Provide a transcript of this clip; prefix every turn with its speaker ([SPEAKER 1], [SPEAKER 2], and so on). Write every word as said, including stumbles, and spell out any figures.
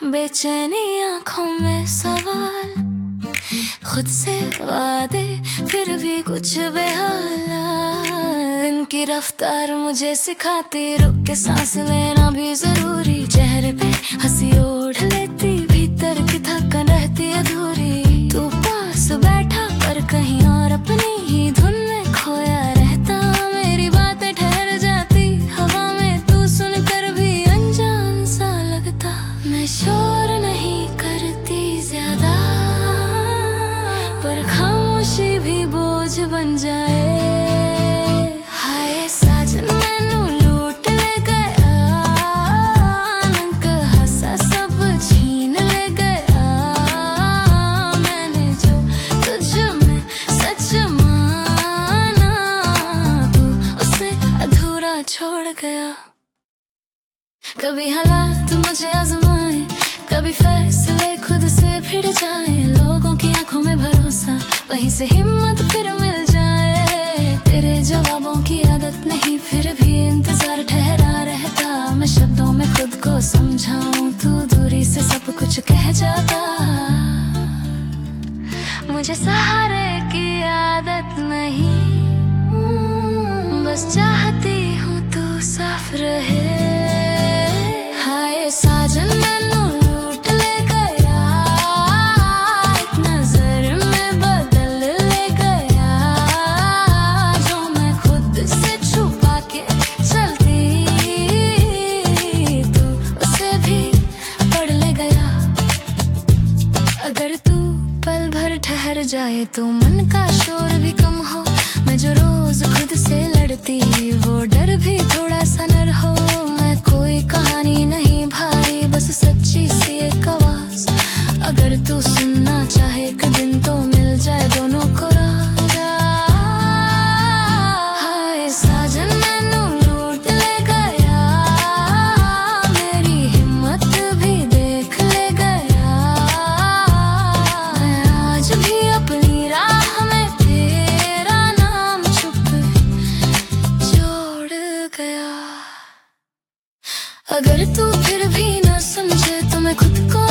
[SPEAKER 1] बेचैनी आंखों में सवाल, खुद से वादे फिर भी कुछ बेहाल। इनकी रफ्तार मुझे सिखाती रुक के सांस लेना भी जरूरी। चेहरे पे हंसी ओढ़ लेती, भीतर की थकन रहती अधूरी। तू पास बैठा पर कहीं और अपनी ही धुन में खोया रहता। मेरी बातें ठहर जाती हवा में, तू सुनकर भी अनजान सा लगता। मैं शोर नहीं करती ज्यादा, पर खामोशी भी बोझ बन जाए। हाय साजन मैनू लूट ले गया, नंग हंसा सब छीन ले गया। मैंने जो तुझ में सच माना, तू उसे अधूरा छोड़ गया। कभी हालात मुझे आजमाए, कभी फैसले खुद से फिर जाए। लोगों की आंखों में भरोसा, वहीं से हिम्मत फिर मिल जाए। तेरे जवाबों की आदत नहीं, फिर भी इंतजार ठहरा रहता। मैं शब्दों में खुद को समझाऊं, तू दूरी से सब कुछ कह जाता। मुझे सहारे की आदत नहीं, बस चाहती हूँ तू साफ रहे। हाय साजन मैनू लूट ले गया, एक नजर में बदल ले गया। जो मैं खुद से छुपा के चलती, तू उसे भी पढ़ ले गया। अगर तू पल भर ठहर जाए तो मन का शोर भी कम हो। मैं जो रोज खुद से लड़ती, वो डर भी थोड़ा सा नर हो। मैं कोई कहानी नहीं भारी, बस सच्ची सी एक आवाज। अगर तू सुनना चाहे एक दिन तो मिल जाए दोनों को राजा। हाय साजन मैनू लूट ले गया, मेरी हिम्मत भी देख ले गया। मैं आज भी अपनी राह में तेरा नाम छुप जोड़ गया। अगर तू फिर भी न समझे तो मैं खुद को